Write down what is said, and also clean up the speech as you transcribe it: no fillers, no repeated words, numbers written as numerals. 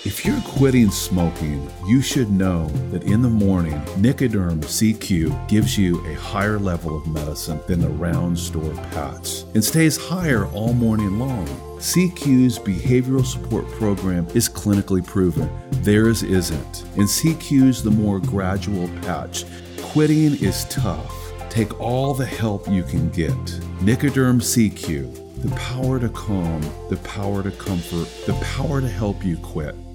If you're quitting smoking, you should know that in the morning, Nicoderm CQ gives you a higher level of medicine than the round store patch and stays higher all morning long. CQ's behavioral support program is clinically proven. Theirs isn't. And CQ's the more gradual patch. Quitting is tough. Take all the help you can get. Nicoderm CQ, the power to calm, the power to comfort, the power to help you quit.